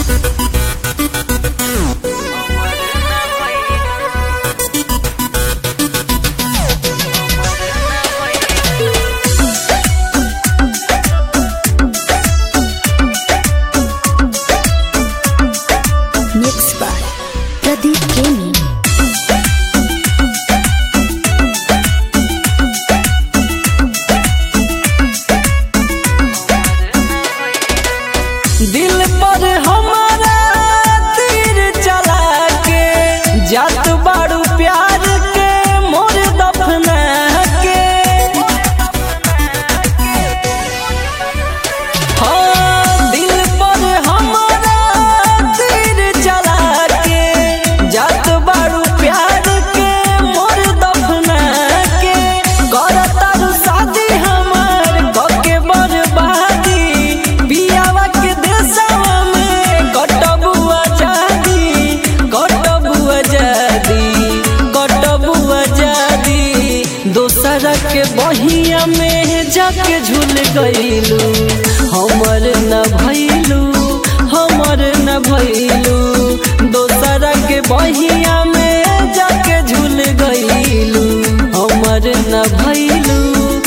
Mixed by Pradeep Gaming. दिल पर हमारा तीर चला के जात बाड़ू प्यार के मोर दफना के। हाँ, दिल पर हमारा तीर चला के जात बाड़ू प्यार के मोर दफना के। करतारू शादी हमार कके बर्बादी पियावा के देशवा में कटबू आजादी दोसरा के बहिया में जाके झूल गईलू। हमर न भइलू दोसरा के बहिया में जाके झूल गईलू। हमर न भइलू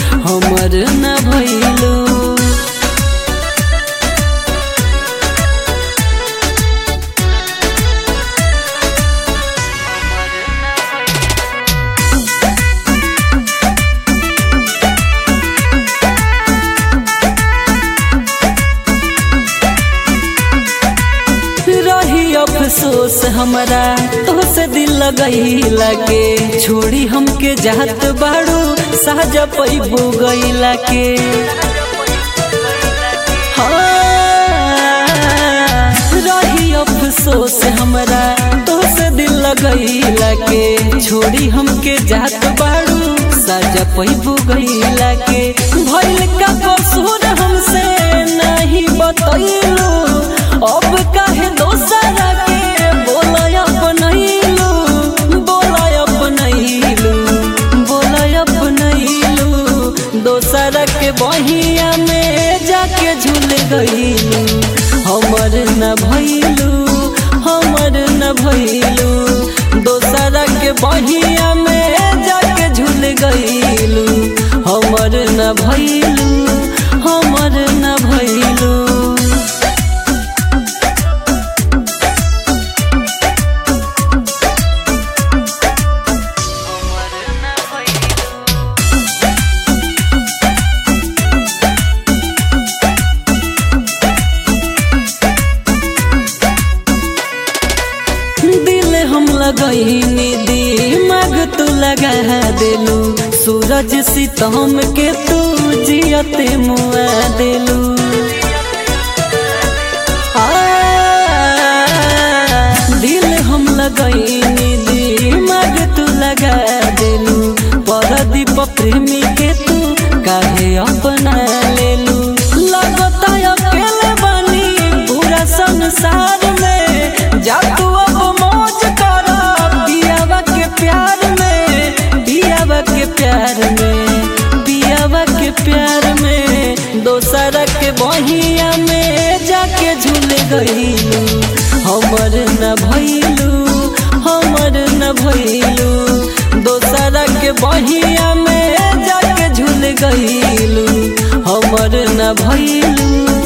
रही अफसोस हमरा तोहसे दिल लगैला के। छोड़ी हमके जात बाड़ू साजा पैबू गईला के। हाँ, रही अफसोस हमरा तोहसे दिल लगैला के। छोड़ी हमके जात बाड़ू साजा पैबू गईला के। भइल का कसूर हमसे नहीं बतैलू, अब काहे दोसरा के बोलय अपनैलू। दोसरा के बहिया में जाके झूल गईलू। हमर न भइलू दोसरा के बहिया में जाके झूल गईलू। हमर न भइलू दिल हम लगईनी दिमाग तू लगा देलू। सूरज सितम के तू जियते मुआ देलू। दिल हम लगईनी दिमाग तू लगा देलू। परदीप प्रेमी के तू काहे अपना लेलू। लगता अकेले बनी पूरा संसार में, जा तू प्यार में दोसरा के बहिया में जाके झूल गईलू। हमर न भइलू दोसरा के बहिया में जाके झूल गईलू। हमर न भइलू।